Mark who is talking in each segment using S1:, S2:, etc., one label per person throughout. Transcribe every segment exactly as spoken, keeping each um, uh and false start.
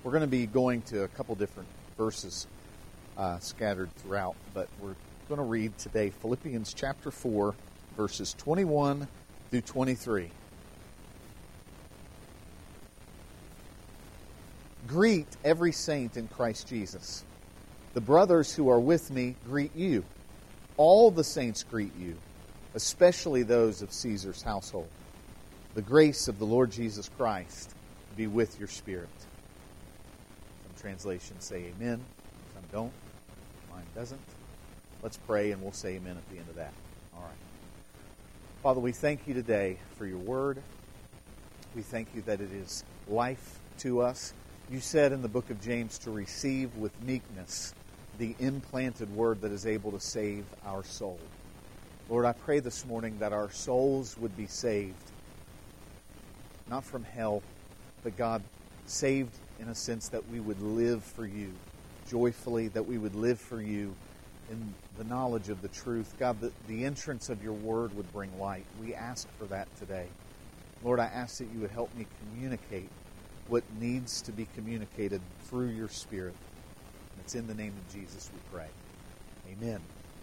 S1: We're going to be going to a couple different verses uh, scattered throughout, but we're going to read today Philippians chapter four, verses twenty-one through twenty-three. Greet every saint in Christ Jesus. The brothers who are with me greet you. All the saints greet you, especially those of Caesar's household. The grace of the Lord Jesus Christ be with your spirit. Some translations say amen, some don't. Mine doesn't. Let's pray and we'll say amen at the end of that. All right. Father, we thank you today for your word. We thank you that it is life to us. You said in the book of James to receive with meekness the implanted word that is able to save our soul. Lord, I pray this morning that our souls would be saved, not from hell, but God, saved in a sense that we would live for you joyfully, that we would live for you in the knowledge of the truth. God, that the entrance of your word would bring light. We ask for that today. Lord, I ask that you would help me communicate what needs to be communicated through your Spirit. And it's in the name of Jesus we pray. Amen.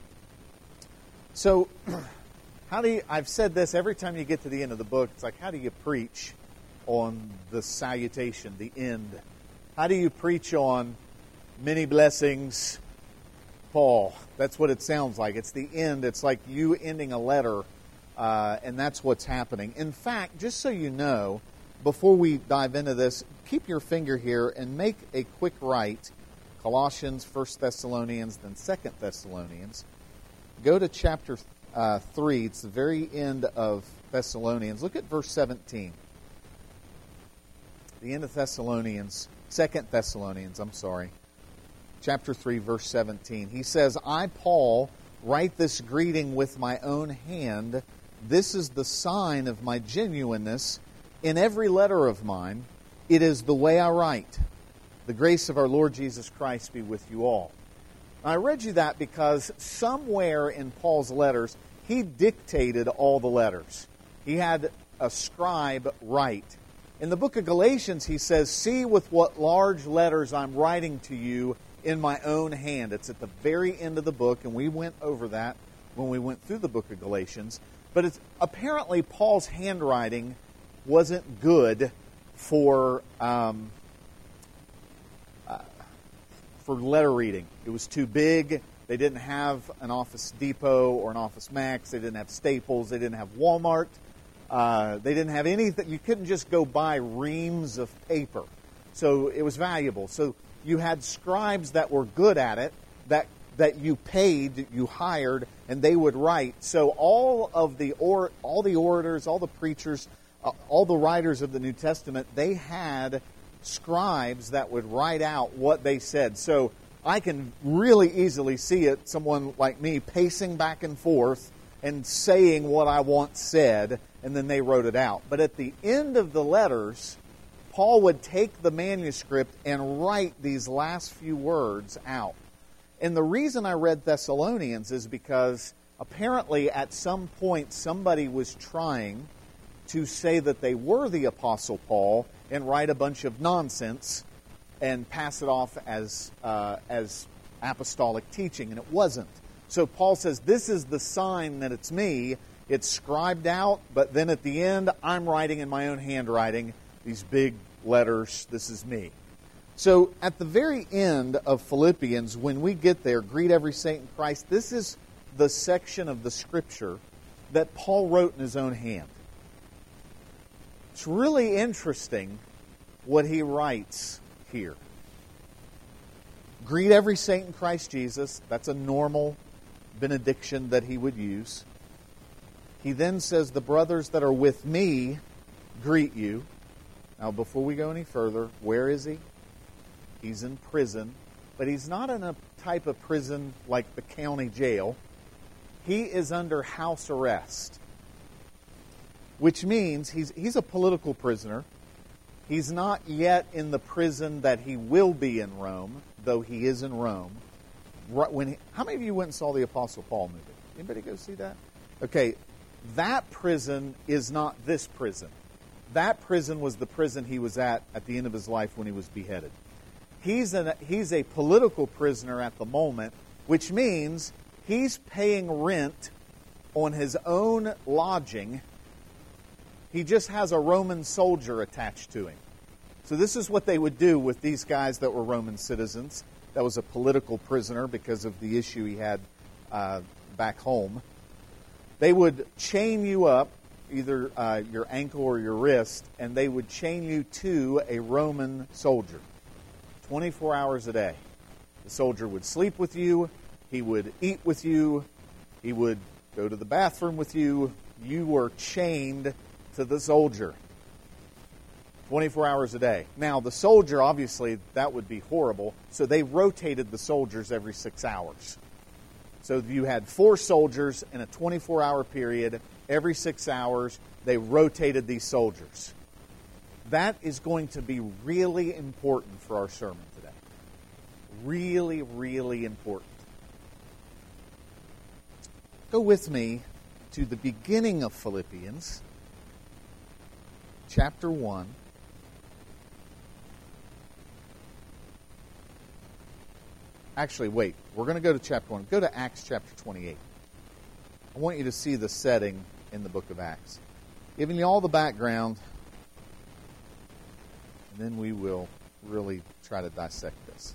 S1: So, how do you, I've said this every time you get to the end of the book, it's like, how do you preach on the salutation, the end? How do you preach on many blessings, Paul? That's what it sounds like. It's the end. It's like you ending a letter, uh, and that's what's happening. In fact, just so you know, before we dive into this, keep your finger here and make a quick right. Colossians, First Thessalonians, then Second Thessalonians. Go to chapter uh, three. It's the very end of Thessalonians. Look at verse seventeen. The end of Thessalonians, Second Thessalonians, I'm sorry. Chapter three, verse seventeen. He says, I, Paul, write this greeting with my own hand. This is the sign of my genuineness. In every letter of mine, it is the way I write. The grace of our Lord Jesus Christ be with you all. Now, I read you that because somewhere in Paul's letters, he dictated all the letters. He had a scribe write. In the book of Galatians, he says, see with what large letters I'm writing to you in my own hand. It's at the very end of the book, and we went over that when we went through the book of Galatians. But it's apparently Paul's handwriting wasn't good for um, uh, for letter reading. It was too big. They didn't have an Office Depot or an Office Max. They didn't have Staples. They didn't have Walmart. Uh, they didn't have anything. You couldn't just go buy reams of paper. So it was valuable. So you had scribes that were good at it, that that you paid, you hired, and they would write. So all of the or all the orators, all the preachers, Uh, all the writers of the New Testament, they had scribes that would write out what they said. So I can really easily see it, someone like me pacing back and forth and saying what I once said, and then they wrote it out. But at the end of the letters, Paul would take the manuscript and write these last few words out. And the reason I read Thessalonians is because apparently at some point somebody was trying to say that they were the Apostle Paul and write a bunch of nonsense and pass it off as uh, as apostolic teaching, and it wasn't. So Paul says, this is the sign that it's me. It's scribed out, but then at the end, I'm writing in my own handwriting these big letters. This is me. So at the very end of Philippians, when we get there, greet every saint in Christ, this is the section of the Scripture that Paul wrote in his own hand. It's really interesting what he writes here. Greet every saint in Christ Jesus. That's a normal benediction that he would use. He then says, the brothers that are with me greet you. Now, before we go any further, where is he? He's in prison, but he's not in a type of prison like the county jail. He is under house arrest, which means he's he's a political prisoner. He's not yet in the prison that he will be in Rome, though he is in Rome. When he, how many of you went and saw the Apostle Paul movie? Anybody go see that? Okay, that prison is not this prison. That prison was the prison he was at at the end of his life when he was beheaded. He's, an, he's a political prisoner at the moment, which means he's paying rent on his own lodging. He just has a Roman soldier attached to him. So this is what they would do with these guys that were Roman citizens. That was a political prisoner because of the issue he had uh, back home. They would chain you up, either uh, your ankle or your wrist, and they would chain you to a Roman soldier twenty-four hours a day. The soldier would sleep with you. He would eat with you. He would go to the bathroom with you. You were chained to the soldier twenty-four hours a day. Now, the soldier, obviously, that would be horrible, so they rotated the soldiers every six hours. So you had four soldiers in a twenty-four hour period. Every six hours, they rotated these soldiers. That is going to be really important for our sermon today. Really, really important. Go with me to the beginning of Philippians, chapter one. Actually, wait. We're going to go to chapter one. Go to Acts chapter twenty-eight. I want you to see the setting in the book of Acts. Giving you all the background, and then we will really try to dissect this.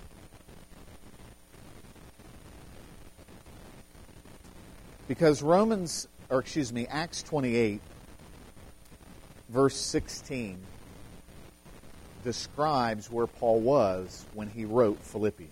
S1: Because Romans, or excuse me, Acts twenty-eight, verse sixteen, describes where Paul was when he wrote Philippians.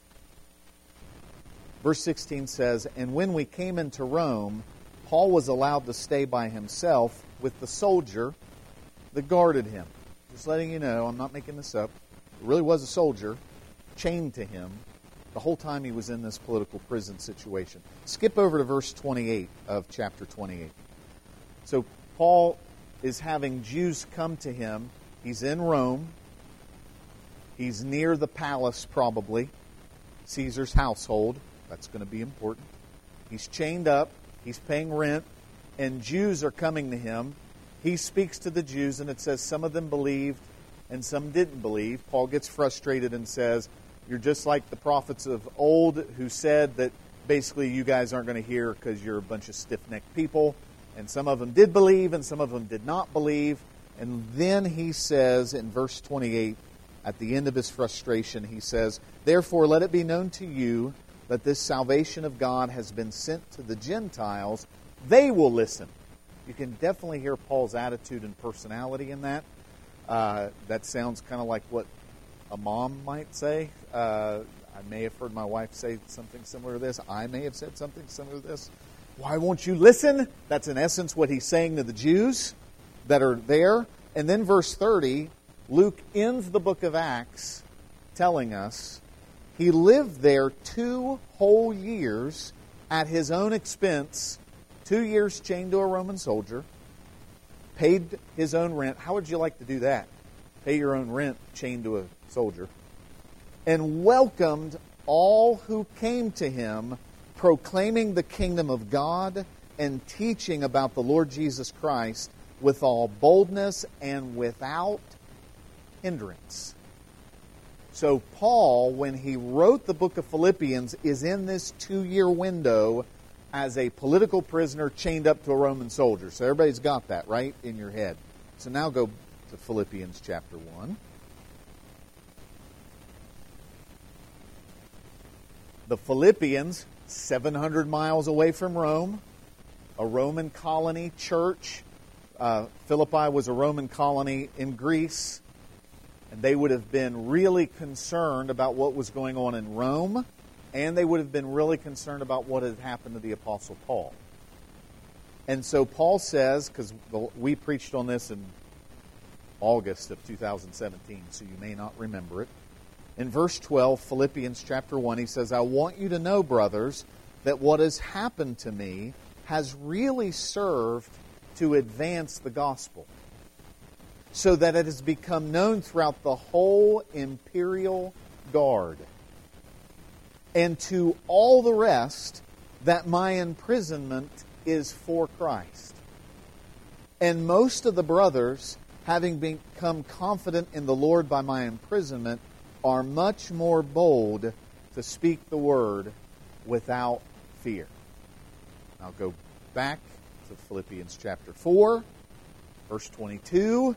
S1: Verse sixteen says, "And when we came into Rome, Paul was allowed to stay by himself with the soldier that guarded him." Just letting you know, I'm not making this up. It really was a soldier chained to him the whole time he was in this political prison situation. Skip over to verse twenty-eight of chapter twenty-eight. So Paul is having Jews come to him. He's in Rome. He's near the palace, probably. Caesar's household. That's going to be important. He's chained up. He's paying rent. And Jews are coming to him. He speaks to the Jews, and it says some of them believed and some didn't believe. Paul gets frustrated and says, "You're just like the prophets of old who said that basically you guys aren't going to hear because you're a bunch of stiff-necked people." And some of them did believe and some of them did not believe. And then he says in verse twenty-eight, at the end of his frustration, he says, "Therefore let it be known to you that this salvation of God has been sent to the Gentiles. They will listen." You can definitely hear Paul's attitude and personality in that. Uh, that sounds kind of like what a mom might say. Uh, I may have heard my wife say something similar to this. I may have said something similar to this. "Why won't you listen?" That's in essence what he's saying to the Jews that are there. And then verse thirty, Luke ends the book of Acts telling us he lived there two whole years at his own expense, two years chained to a Roman soldier, paid his own rent. How would you like to do that? Pay your own rent chained to a soldier. And welcomed all who came to him, proclaiming the kingdom of God and teaching about the Lord Jesus Christ with all boldness and without hindrance. So Paul, when he wrote the book of Philippians, is in this two-year window as a political prisoner chained up to a Roman soldier. So everybody's got that, right, in your head. So now go to Philippians chapter one. The Philippians, seven hundred miles away from Rome, a Roman colony church. Uh, Philippi was a Roman colony in Greece. And they would have been really concerned about what was going on in Rome, and they would have been really concerned about what had happened to the Apostle Paul. And so Paul says, because we preached on this in August of two thousand seventeen, so you may not remember it. In verse twelve, Philippians chapter one, he says, "I want you to know, brothers, that what has happened to me has really served to advance the gospel, so that it has become known throughout the whole imperial guard, and to all the rest that my imprisonment is for Christ. And most of the brothers, having become confident in the Lord by my imprisonment, are much more bold to speak the word without fear. I'll go back to Philippians chapter four, verse twenty-two.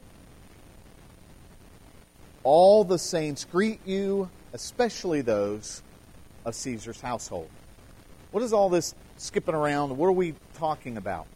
S1: All the saints greet you, especially those of Caesar's household. What is all this skipping around? What are we talking about?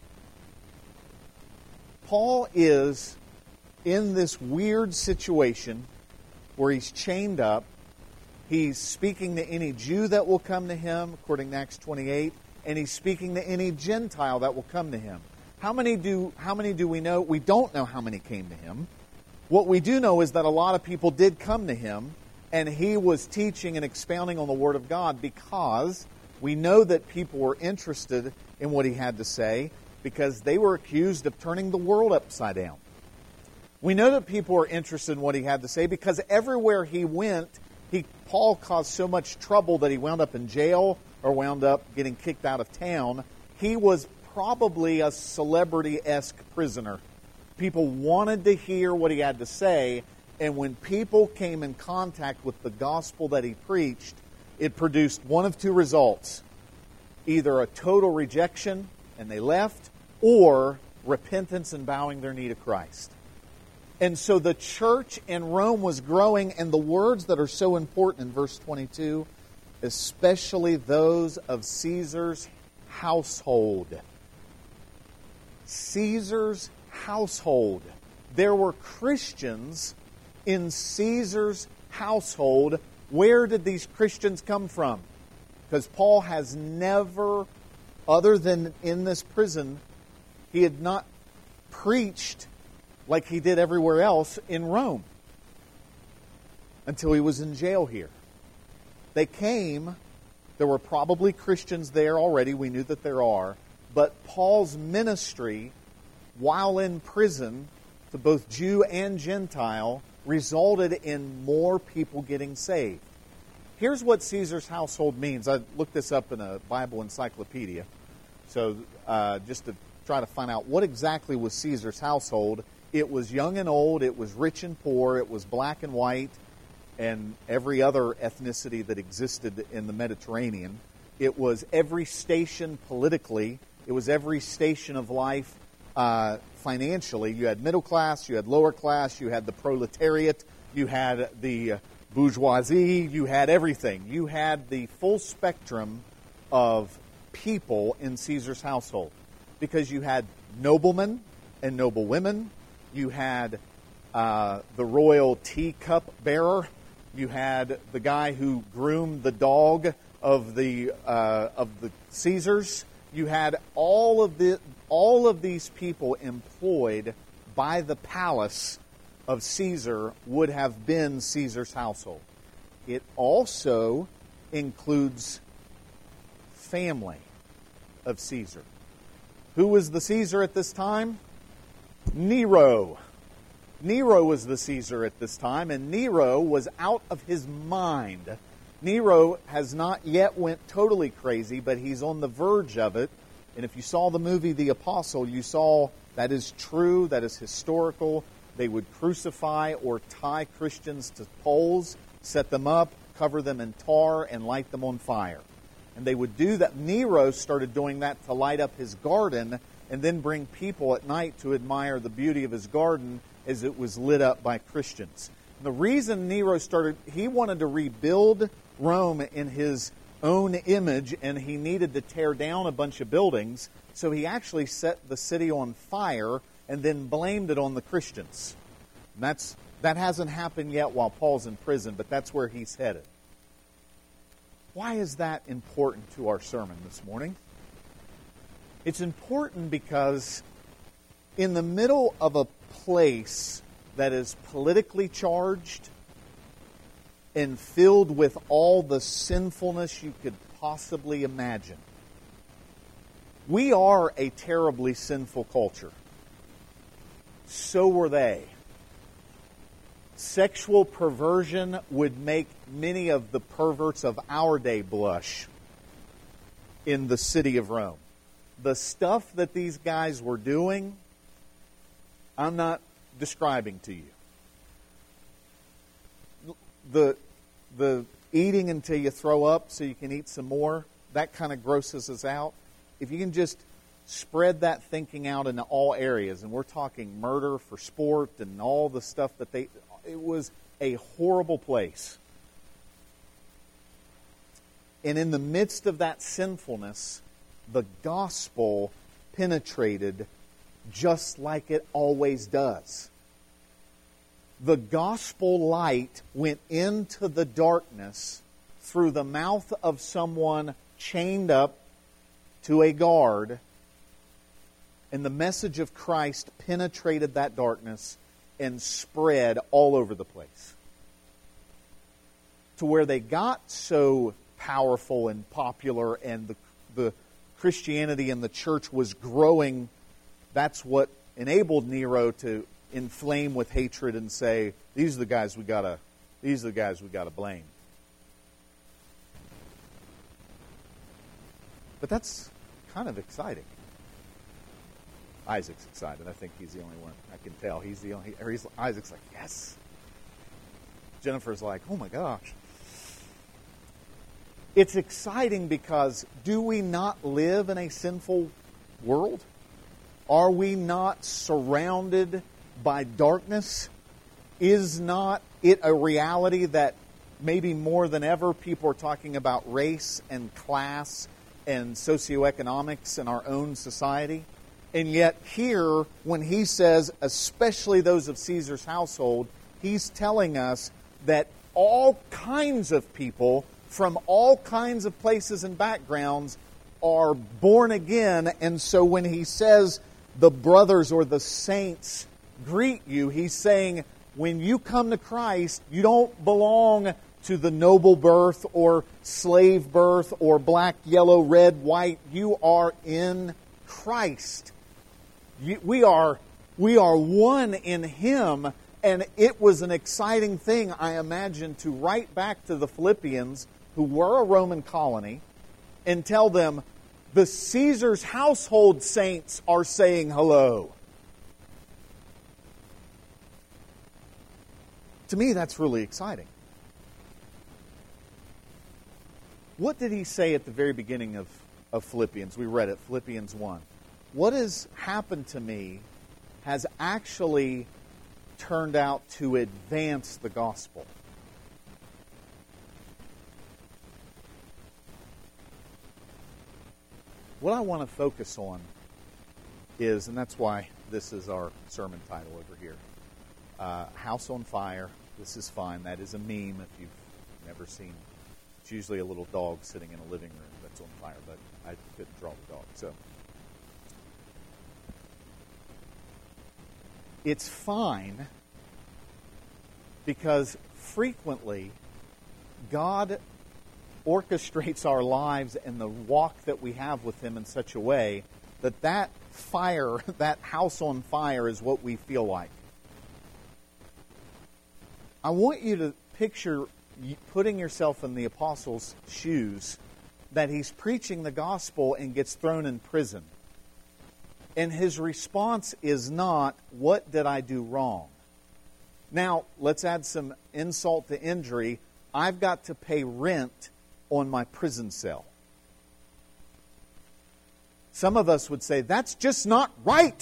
S1: Paul is in this weird situation where he's chained up. He's speaking to any Jew that will come to him, according to Acts twenty-eight, and he's speaking to any Gentile that will come to him. How many do how many do we know? We don't know how many came to him. What we do know is that a lot of people did come to him, and he was teaching and expounding on the Word of God, because we know that people were interested in what he had to say, because they were accused of turning the world upside down. We know that people were interested in what he had to say because everywhere he went, he Paul caused so much trouble that he wound up in jail or wound up getting kicked out of town. He was probably a celebrity-esque prisoner. People wanted to hear what he had to say, and when people came in contact with the gospel that he preached, it produced one of two results. Either a total rejection, and they left, or repentance and bowing their knee to Christ. And so the church in Rome was growing, and the words that are so important in verse twenty-two, especially those of Caesar's household. Caesar's household. There were Christians in Caesar's household. Where did these Christians come from? Because Paul has never, other than in this prison, he had not preached like he did everywhere else in Rome until he was in jail here. They came, there were probably Christians there already, we knew that there are, but Paul's ministry, while in prison, to both Jew and Gentile, resulted in more people getting saved. Here's what Caesar's household means. I looked this up in a Bible encyclopedia, so uh, just to try to find out what exactly was Caesar's household. It was young and old, it was rich and poor, it was black and white, and every other ethnicity that existed in the Mediterranean. It was every station politically, it was every station of life uh, financially. You had middle class, you had lower class, you had the proletariat, you had the bourgeoisie, you had everything. You had the full spectrum of people in Caesar's household, because you had noblemen and noble women. You had uh, the royal teacup bearer. You had the guy who groomed the dog of the uh, of the Caesars. You had all of the all of these people employed by the palace of Caesar would have been Caesar's household. It also includes family of Caesar. Who was the Caesar at this time? Nero. Nero was the Caesar at this time, and Nero was out of his mind. Nero has not yet went totally crazy, but he's on the verge of it. And if you saw the movie The Apostle, you saw that is true, that is historical. They would crucify or tie Christians to poles, set them up, cover them in tar, and light them on fire. And they would do that. Nero started doing that to light up his garden and then bring people at night to admire the beauty of his garden as it was lit up by Christians. And the reason Nero started, he wanted to rebuild Rome in his own image, and he needed to tear down a bunch of buildings, so he actually set the city on fire and then blamed it on the Christians. And that's that hasn't happened yet while Paul's in prison, but that's where he's headed. Why is that important to our sermon this morning? It's important because in the middle of a place that is politically charged and filled with all the sinfulness you could possibly imagine, we are a terribly sinful culture. So were they. Sexual perversion would make many of the perverts of our day blush in the city of Rome. The stuff that these guys were doing, I'm not describing to you. The the eating until you throw up so you can eat some more, that kind of grosses us out. If you can just spread that thinking out into all areas, and we're talking murder for sport and all the stuff that they, it was a horrible place. And in the midst of that sinfulness, the gospel penetrated just like it always does. The gospel light went into the darkness through the mouth of someone chained up to a guard, and the message of Christ penetrated that darkness and spread all over the place. To where they got so powerful and popular, and the, the Christianity in the church was growing. That's what enabled Nero to inflame with hatred and say, "These are the guys we gotta, these are the guys we gotta blame." But that's kind of exciting. Isaac's excited. I think he's the only one. I can tell he's the only. Or he's, Isaac's like, yes. Jennifer's like, oh my gosh. It's exciting because do we not live in a sinful world? Are we not surrounded by darkness? Is not it a reality that maybe more than ever people are talking about race and class and socioeconomics in our own society? And yet here, when he says, especially those of Caesar's household, he's telling us that all kinds of people from all kinds of places and backgrounds are born again. And so when he says the brothers or the saints greet you, he's saying when you come to Christ, you don't belong to the noble birth or slave birth or black, yellow, red, white. You are in Christ. You, we are, we are one in Him. And it was an exciting thing, I imagine, to write back to the Philippians, who were a Roman colony, and tell them, the Caesar's household saints are saying hello. To me, that's really exciting. What did he say at the very beginning of, of Philippians? We read it, Philippians one. What has happened to me has actually turned out to advance the gospel. What I want to focus on is, and that's why this is our sermon title over here, uh, House on Fire. This is fine. That is a meme if you've never seen. It's usually a little dog sitting in a living room that's on fire, but I couldn't draw the dog. So it's fine because frequently God orchestrates our lives and the walk that we have with Him in such a way that that fire, that house on fire, is what we feel like. I want you to picture putting yourself in the apostle's shoes, that he's preaching the gospel and gets thrown in prison. And his response is not, what did I do wrong? Now, let's add some insult to injury. I've got to pay rent on my prison cell. Some of us would say, that's just not right.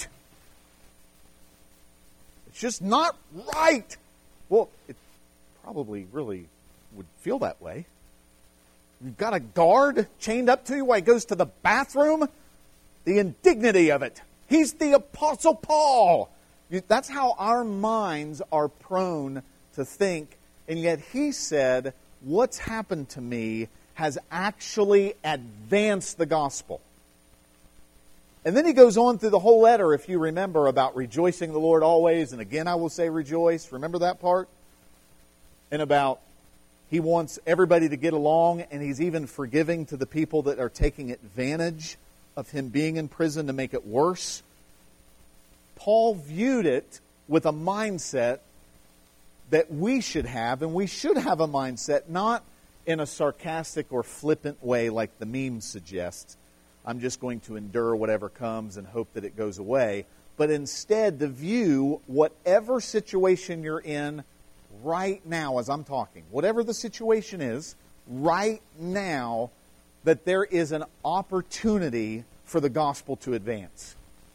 S1: It's just not right. Well, it probably really would feel that way. You've got a guard chained up to you while he goes to the bathroom. The indignity of it. He's the Apostle Paul. That's how our minds are prone to think. And yet he said, what's happened to me has actually advanced the gospel. And then he goes on through the whole letter, if you remember, about rejoicing in the Lord always. And again, I will say rejoice. Remember that part? And about he wants everybody to get along, and he's even forgiving to the people that are taking advantage of him being in prison to make it worse. Paul viewed it with a mindset that we should have, and we should have a mindset not in a sarcastic or flippant way like the meme suggests. I'm just going to endure whatever comes and hope that it goes away. But instead to view whatever situation you're in right now as I'm talking, whatever the situation is, right now, that there is an opportunity for the gospel to advance.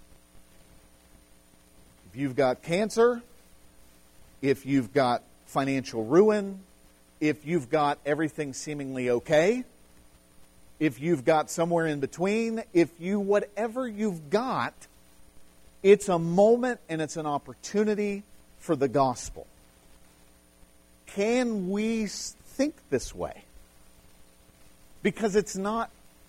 S1: If you've got cancer, if you've got financial ruin, if you've got everything seemingly okay, if you've got somewhere in between, if you, whatever you've got, it's a moment and it's an opportunity for the gospel. Can we think this way? Because it's not...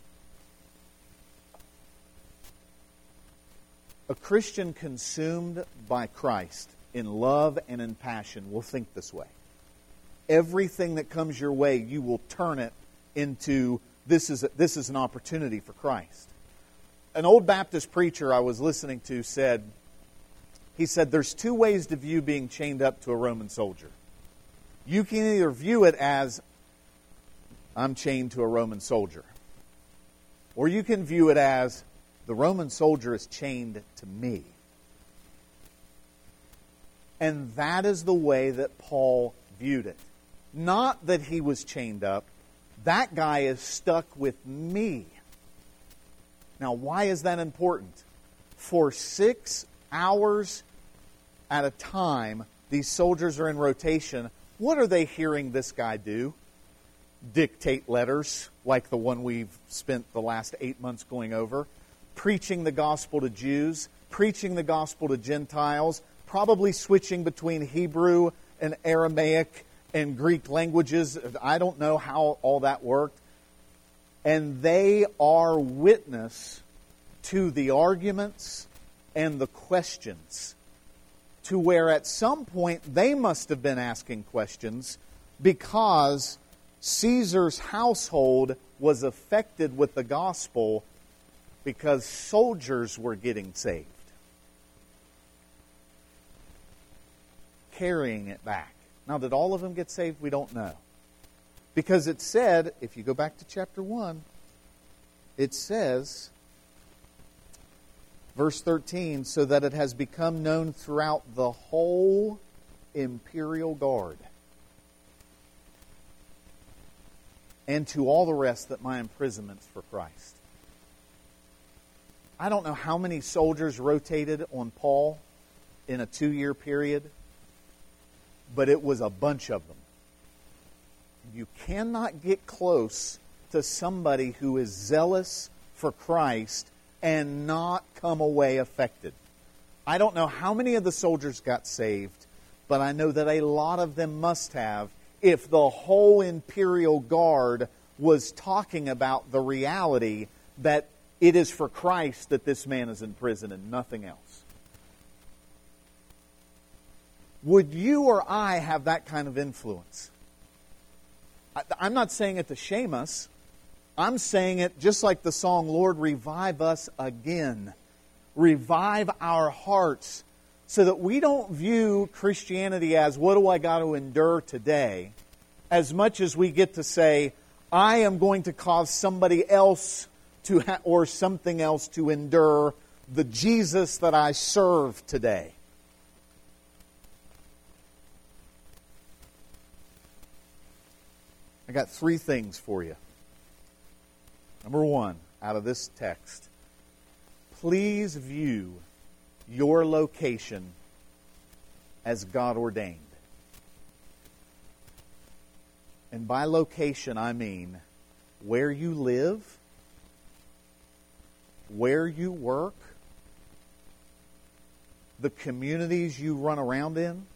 S1: A Christian consumed by Christ in love and in passion will think this way. Everything that comes your way, you will turn it into, this is, a, this is an opportunity for Christ. An old Baptist preacher I was listening to said, he said, there's two ways to view being chained up to a Roman soldier. You can either view it as, I'm chained to a Roman soldier. Or you can view it as, the Roman soldier is chained to me. And that is the way that Paul viewed it. Not that he was chained up. That guy is stuck with me. Now, why is that important? For six hours at a time, these soldiers are in rotation. What are they hearing this guy do? Dictate letters, like the one we've spent the last eight months going over. Preaching the gospel to Jews, preaching the gospel to Gentiles, probably switching between Hebrew and Aramaic and Greek languages. I don't know how all that worked. And they are witness to the arguments and the questions, to where at some point they must have been asking questions because Caesar's household was affected with the gospel because soldiers were getting saved. Carrying it back. Now, did all of them get saved? We don't know. Because it said, if you go back to chapter one, it says, verse thirteen, so that it has become known throughout the whole imperial guard and to all the rest that my imprisonment's for Christ. I don't know how many soldiers rotated on Paul in a two-year period, but it was a bunch of them. You cannot get close to somebody who is zealous for Christ and not come away affected. I don't know how many of the soldiers got saved, but I know that a lot of them must have if the whole imperial guard was talking about the reality that it is for Christ that this man is in prison and nothing else. Would you or I have that kind of influence? I'm not saying it to shame us. I'm saying it just like the song, Lord, revive us again. Revive our hearts so that we don't view Christianity as, what do I got to endure today? As much as we get to say, I am going to cause somebody else to ha- or something else to endure the Jesus that I serve today. I got three things for you. Number one, out of this text, please view your location as God ordained. And by location, I mean where you live, where you work, the communities you run around in.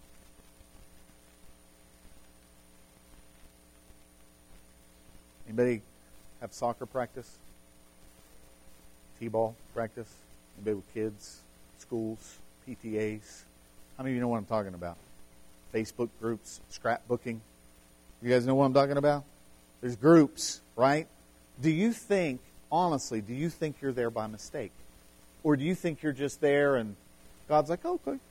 S1: Anybody have soccer practice? T-ball practice? Anybody with kids? Schools? P T As? How many of you know what I'm talking about? Facebook groups? Scrapbooking? You guys know what I'm talking about? There's groups, right? Do you think, honestly, do you think you're there by mistake? Or do you think you're just there and God's like, oh, okay.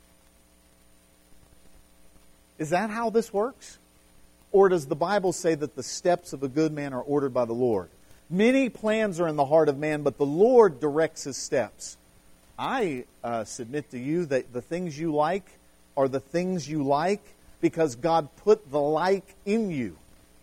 S1: Is that how this works? Or does the Bible say that the steps of a good man are ordered by the Lord? Many plans are in the heart of man, but the Lord directs his steps. I uh, submit to you that the things you like are the things you like because God put the like in you.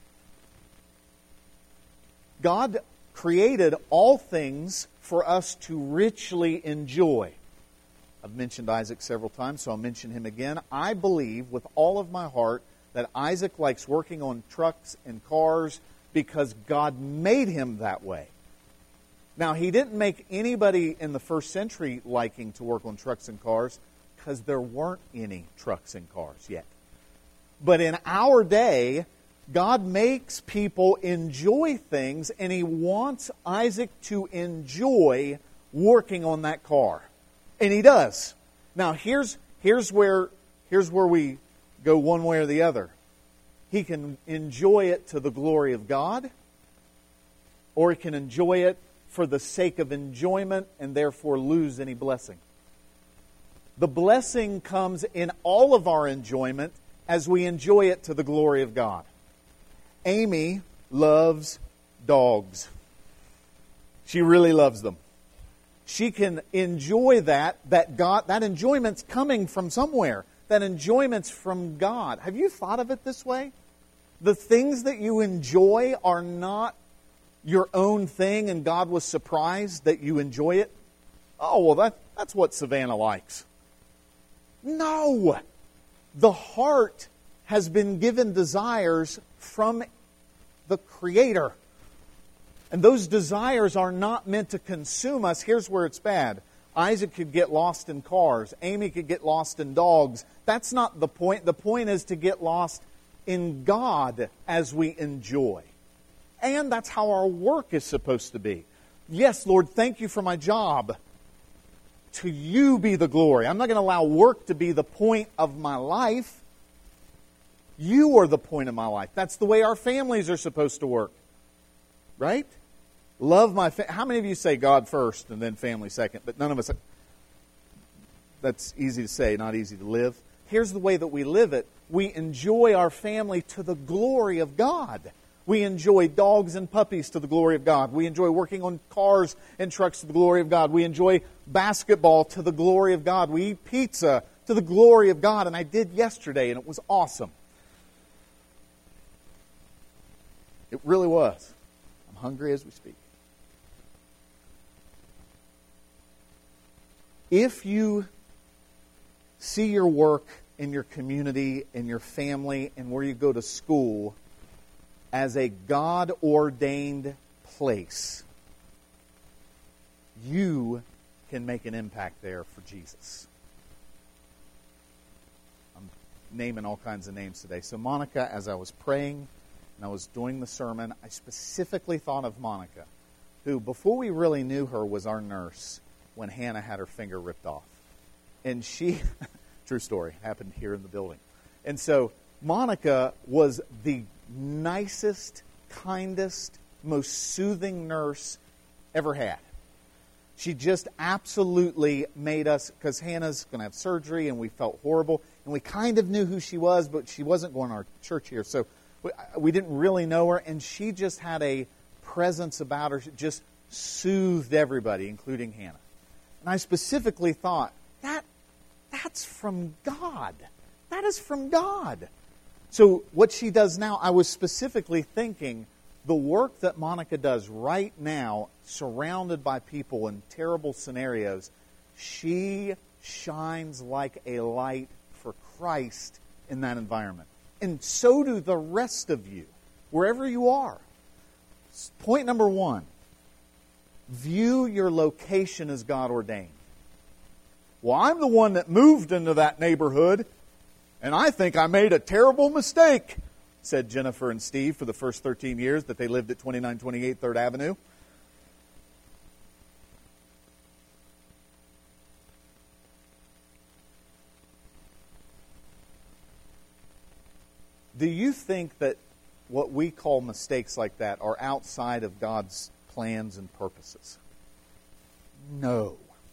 S1: God created all things for us to richly enjoy. I've mentioned Isaac several times, so I'll mention him again. I believe with all of my heart that Isaac likes working on trucks and cars because God made him that way. Now, he didn't make anybody in the first century liking to work on trucks and cars because there weren't any trucks and cars yet. But in our day, God makes people enjoy things, and He wants Isaac to enjoy working on that car. And he does. Now, here's here's where here's where we go one way or the other. He can enjoy it to the glory of God, or he can enjoy it for the sake of enjoyment and therefore lose any blessing. The blessing comes in all of our enjoyment as we enjoy it to the glory of God. Amy loves dogs. She really loves them. She can enjoy that, that God, that enjoyment's coming from somewhere. That enjoyment's from God. Have you thought of it this way? The things that you enjoy are not your own thing, and God was surprised that you enjoy it? Oh, well, that, that's what Savannah likes. No! The heart has been given desires from the Creator. And those desires are not meant to consume us. Here's where it's bad. Isaac could get lost in cars. Amy could get lost in dogs. That's not the point. The point is to get lost in God as we enjoy. And that's how our work is supposed to be. Yes, Lord, thank you for my job. To you be the glory. I'm not going to allow work to be the point of my life. You are the point of my life. That's the way our families are supposed to work. Right? Love my family. How many of you say God first and then family second? But none of us. That's easy to say, not easy to live. Here's the way that we live it. We enjoy our family to the glory of God. We enjoy dogs and puppies to the glory of God. We enjoy working on cars and trucks to the glory of God. We enjoy basketball to the glory of God. We eat pizza to the glory of God. And I did yesterday, and it was awesome. It really was. I'm hungry as we speak. If you see your work in your community, in your family, and where you go to school as a God-ordained place, you can make an impact there for Jesus. I'm naming all kinds of names today. So Monica, as I was praying and I was doing the sermon, I specifically thought of Monica, who, before we really knew her, was our nurse when Hannah had her finger ripped off. And she, true story, happened here in the building. And so Monica was the nicest, kindest, most soothing nurse ever had. She just absolutely made us, because Hannah's going to have surgery and we felt horrible. And we kind of knew who she was, but she wasn't going to our church here. So we, we didn't really know her. And she just had a presence about her, just soothed everybody, including Hannah. And I specifically thought, that that's from God. That is from God. So what she does now, I was specifically thinking, the work that Monica does right now, surrounded by people in terrible scenarios, she shines like a light for Christ in that environment. And so do the rest of you, wherever you are. Point number one. View your location as God ordained. Well, I'm the one that moved into that neighborhood, and I think I made a terrible mistake, said Jennifer and Steve for the first thirteen years that they lived at twenty-nine twenty-eight third Avenue. Do you think that what we call mistakes like that are outside of God's plans and purposes? No.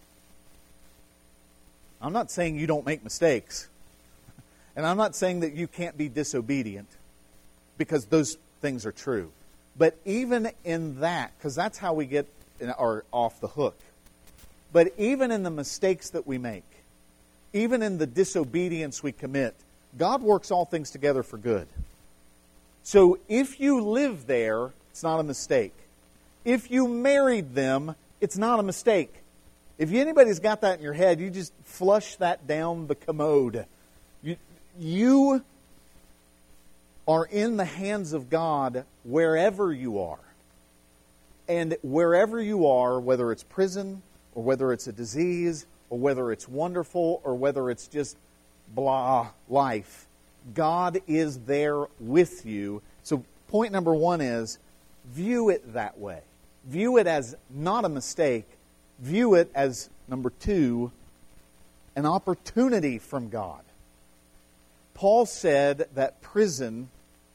S1: I'm not saying you don't make mistakes. And I'm not saying that you can't be disobedient, because those things are true. But even in that, because that's how we get are off the hook. But even in the mistakes that we make, even in the disobedience we commit, God works all things together for good. So if you live there, it's not a mistake. If you married them, it's not a mistake. If anybody's got that in your head, you just flush that down the commode. You, you are in the hands of God wherever you are. And wherever you are, whether it's prison, or whether it's a disease, or whether it's wonderful, or whether it's just blah life, God is there with you. So point number one is, view it that way. View it as not a mistake. View it as, number two, an opportunity from God. Paul said that prison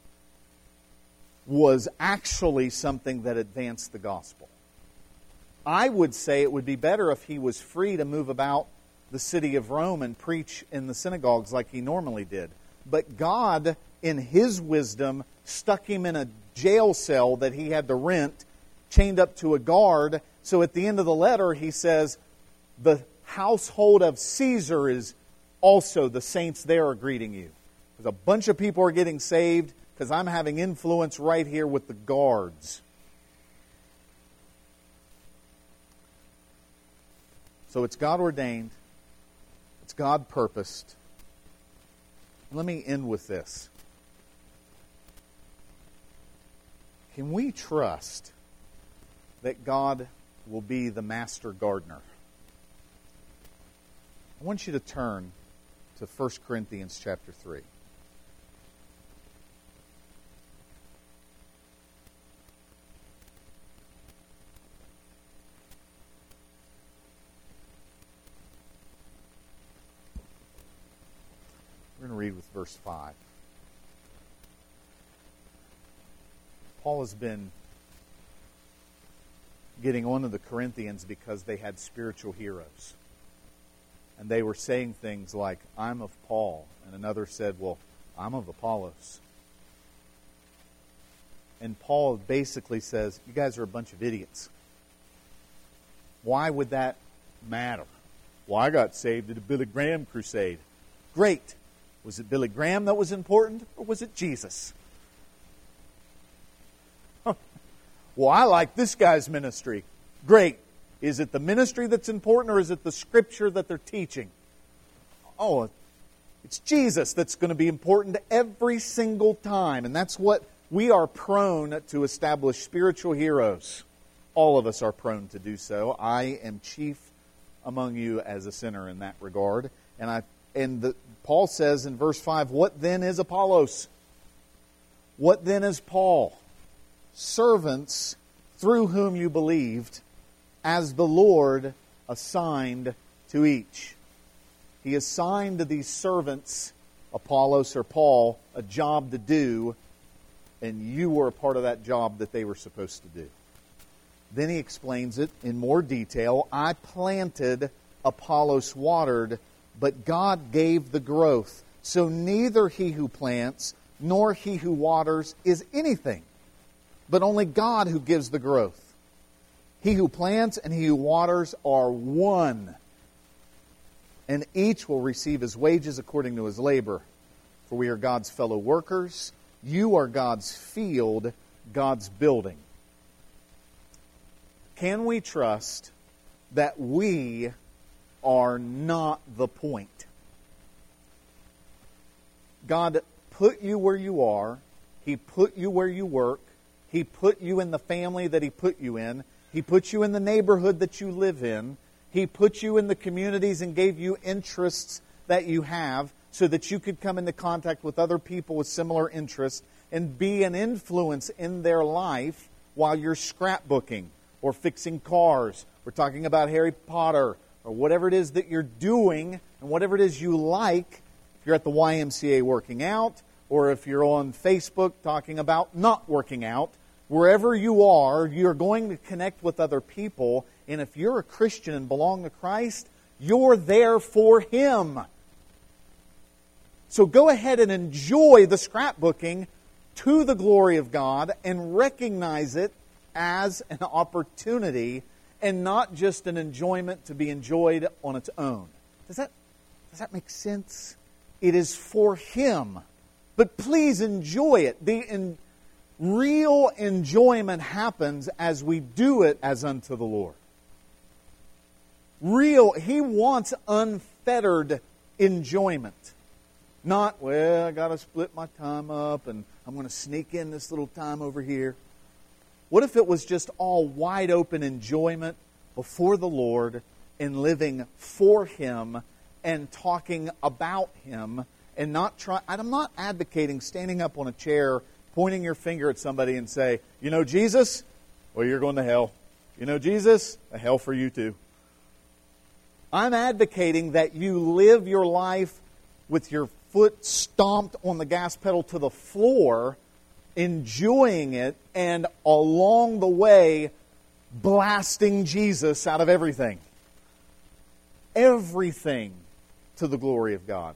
S1: was actually something that advanced the gospel. I would say it would be better if he was free to move about the city of Rome and preach in the synagogues like he normally did. But God, in His wisdom, stuck him in a jail cell that he had to rent, chained up to a guard. So at the end of the letter, he says, the household of Caesar is also, the saints there are greeting you. Because a bunch of people are getting saved because I'm having influence right here with the guards. So it's God ordained. It's God purposed. Let me end with this. Can we trust that God will be the master gardener? I want you to turn to First Corinthians chapter three. We're going to read with verse five. Paul has been getting on to the Corinthians because they had spiritual heroes. And they were saying things like, I'm of Paul. And another said, well, I'm of Apollos. And Paul basically says, you guys are a bunch of idiots. Why would that matter? Well, I got saved at a Billy Graham crusade. Great. Was it Billy Graham that was important, or was it Jesus? Well, I like this guy's ministry. Great. Is it the ministry that's important, or is it the scripture that they're teaching? Oh, it's Jesus that's going to be important every single time. And that's what we are prone to establish spiritual heroes. All of us are prone to do so. I am chief among you as a sinner in that regard. And I and the, Paul says in verse five, what then is Apollos? What then is Paul? Servants through whom you believed, as the Lord assigned to each. He assigned to these servants, Apollos or Paul, a job to do, and you were a part of that job that they were supposed to do. Then he explains it in more detail. I planted, Apollos watered, but God gave the growth. So neither he who plants nor he who waters is anything, but only God who gives the growth. He who plants and he who waters are one, and each will receive his wages according to his labor. For we are God's fellow workers. You are God's field, God's building. Can we trust that we are not the point? God put you where you are. He put you where you work. He put you in the family that He put you in. He put you in the neighborhood that you live in. He put you in the communities and gave you interests that you have so that you could come into contact with other people with similar interests and be an influence in their life while you're scrapbooking or fixing cars. We're talking about Harry Potter or whatever it is that you're doing and whatever it is you like. If you're at the Y M C A working out, or if you're on Facebook talking about not working out, wherever you are, you're going to connect with other people. And if you're a Christian and belong to Christ, you're there for Him. So go ahead and enjoy the scrapbooking to the glory of God and recognize it as an opportunity and not just an enjoyment to be enjoyed on its own. Does that, does that make sense? It is for Him. But please enjoy it. The in, real enjoyment happens as we do it as unto the Lord. Real, He wants unfettered enjoyment. Not, well, I got to split my time up and I'm going to sneak in this little time over here. What if it was just all wide open enjoyment before the Lord and living for Him and talking about Him and not try? I'm not advocating standing up on a chair, pointing your finger at somebody and say, you know Jesus? Well, you're going to hell. You know Jesus? A hell for you too. I'm advocating that you live your life with your foot stomped on the gas pedal to the floor, enjoying it, and along the way, blasting Jesus out of everything. Everything to the glory of God.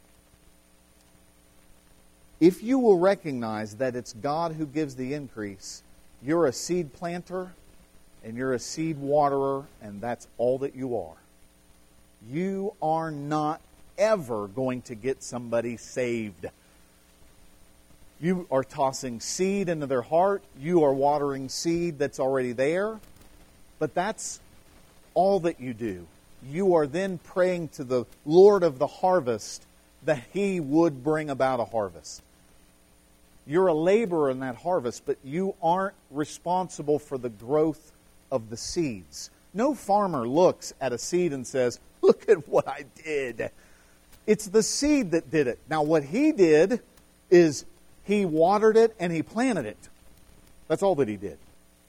S1: If you will recognize that it's God who gives the increase, you're a seed planter and you're a seed waterer, and that's all that you are. You are not ever going to get somebody saved. You are tossing seed into their heart. You are watering seed that's already there. But that's all that you do. You are then praying to the Lord of the harvest that He would bring about a harvest. You're a laborer in that harvest, but you aren't responsible for the growth of the seeds. No farmer looks at a seed and says, look at what I did. It's the seed that did it. Now, what he did is he watered it and he planted it. That's all that he did.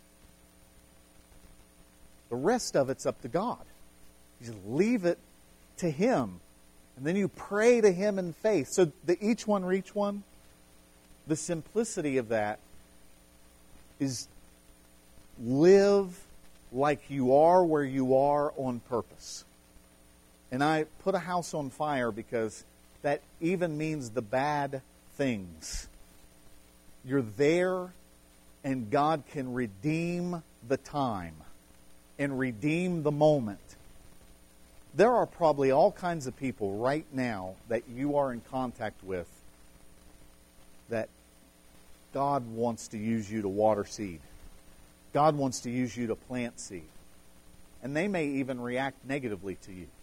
S1: The rest of it's up to God. You just leave it to Him. And then you pray to Him in faith. So the each one reach one, the simplicity of that is live like you are where you are on purpose. And I put a house on fire because that even means the bad things. You're there and God can redeem the time and redeem the moment. There are probably all kinds of people right now that you are in contact with that God wants to use you to water seed. God wants to use you to plant seed. And they may even react negatively to you.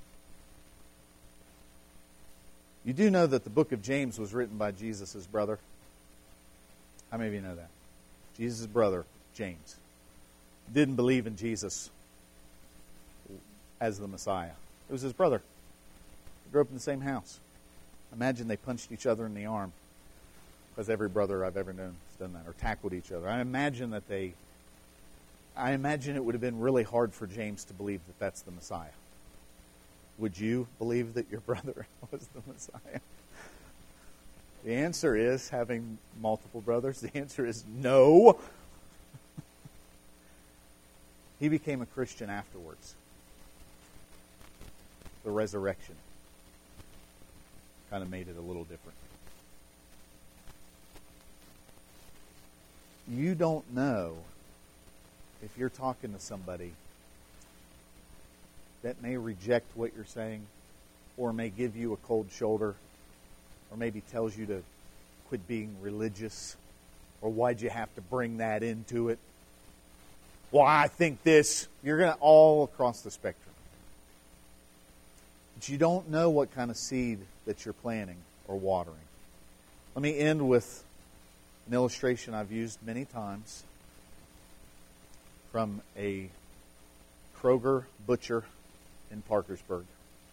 S1: You do know that the book of James was written by Jesus' brother? How many of you know that? Jesus' brother, James, didn't believe in Jesus as the Messiah. It was his brother. They grew up in the same house. Imagine they punched each other in the arm, because every brother I've ever known has done that, or tackled each other. I imagine that they, I imagine it would have been really hard for James to believe that that's the Messiah. Would you believe that your brother was the Messiah? The answer is, having multiple brothers, the answer is no. He became a Christian afterwards. The resurrection kind of made it a little different. You don't know if you're talking to somebody that may reject what you're saying, or may give you a cold shoulder, or maybe tells you to quit being religious, or why'd you have to bring that into it? Well, I think this. You're going to all across the spectrum. But you don't know what kind of seed that you're planting or watering. Let me end with an illustration I've used many times from a Kroger butcher in Parkersburg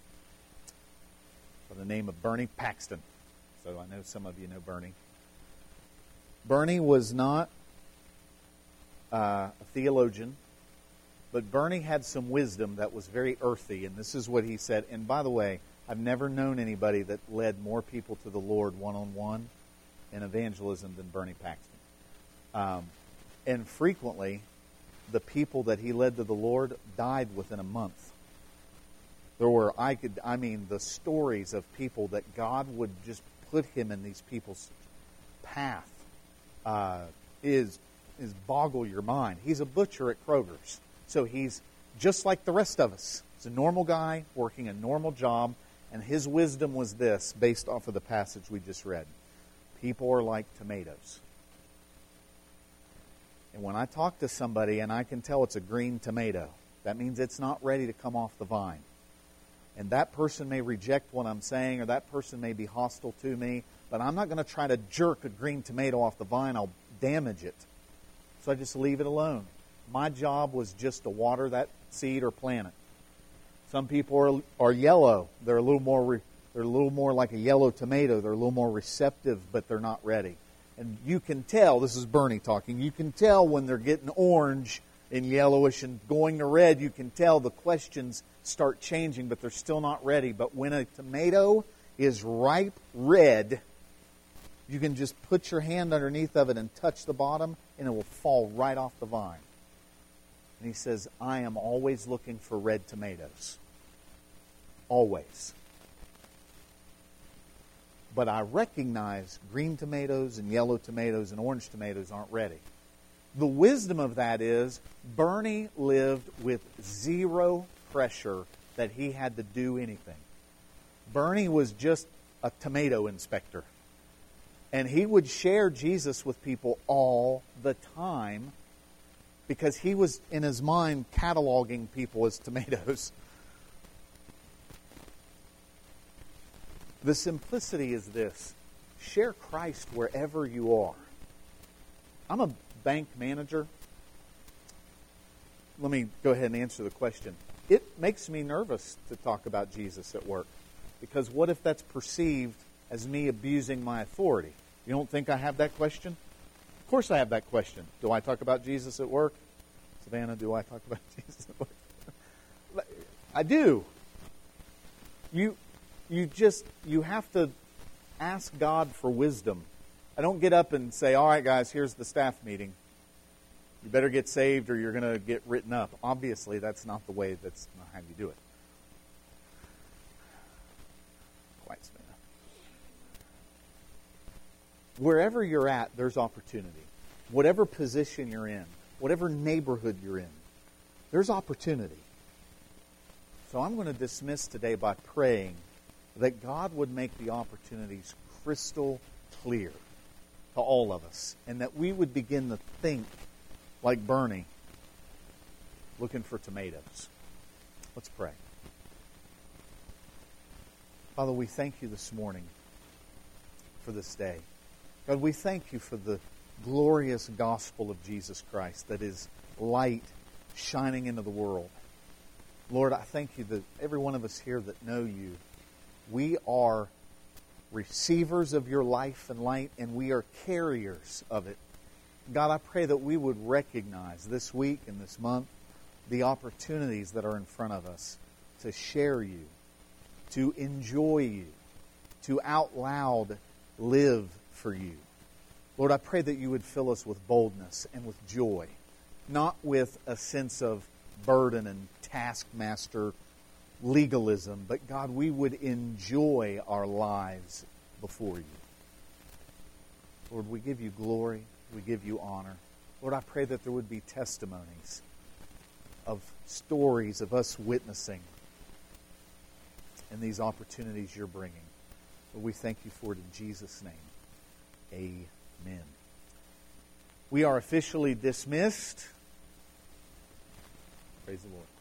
S1: by the name of Bernie Paxton. So I know some of you know Bernie. Bernie was not uh, a theologian, but Bernie had some wisdom that was very earthy, and this is what he said. And by the way, I've never known anybody that led more people to the Lord one-on-one in evangelism than Bernie Paxton. Um, and frequently, the people that he led to the Lord died within a month. There were, I could, I mean, the stories of people that God would just put him in these people's path uh, is is boggle your mind. He's a butcher at Kroger's, so he's just like the rest of us. He's a normal guy working a normal job, And his wisdom was this, based off of the passage we just read. People are like tomatoes. And when I talk to somebody and I can tell it's a green tomato, that means it's not ready to come off the vine. And that person may reject what I'm saying, or that person may be hostile to me, but I'm not going to try to jerk a green tomato off the vine. I'll damage it. So I just leave it alone. My job was just to water that seed or plant it. Some people are, are yellow. They're a little more re, they're a little more like a yellow tomato. They're a little more receptive, but they're not ready. And you can tell, this is Bernie talking, you can tell when they're getting orange and yellowish and going to red, you can tell the questions start changing, but they're still not ready. But when a tomato is ripe red, you can just put your hand underneath of it and touch the bottom, and it will fall right off the vine. And he says, I am always looking for red tomatoes. Always. But I recognize green tomatoes and yellow tomatoes and orange tomatoes aren't ready. The wisdom of that is Bernie lived with zero pressure that he had to do anything. Bernie was just a tomato inspector. And he would share Jesus with people all the time because he was, in his mind, cataloging people as tomatoes. The simplicity is this. Share Christ wherever you are. I'm a bank manager. Let me go ahead and answer the question. It makes me nervous to talk about Jesus at work. Because what if that's perceived as me abusing my authority? You don't think I have that question? Of course I have that question. Do I talk about Jesus at work? Savannah, do I talk about Jesus at work? I do. You you just, you have to ask God for wisdom. I don't get up and say, all right, guys, here's the staff meeting. You better get saved or you're going to get written up. Obviously, that's not the way, that's not how you do it. Quite Savannah. Wherever you're at, there's opportunity. Whatever position you're in, whatever neighborhood you're in, there's opportunity. So I'm going to dismiss today by praying that God would make the opportunities crystal clear to all of us, and that we would begin to think like Bernie, looking for tomatoes. Let's pray. Father, we thank you this morning for this day. God, we thank you for the glorious gospel of Jesus Christ that is light shining into the world. Lord, I thank you that every one of us here that know you, we are receivers of your life and light, and we are carriers of it. God, I pray that we would recognize this week and this month the opportunities that are in front of us to share you, to enjoy you, to out loud live for you. Lord, I pray that you would fill us with boldness and with joy, not with a sense of burden and taskmaster legalism, but God, we would enjoy our lives before you. Lord, we give you glory. We give you honor. Lord, I pray that there would be testimonies of stories of us witnessing in these opportunities you're bringing. Lord, we thank you for it in Jesus' name. Amen. We are officially dismissed. Praise the Lord.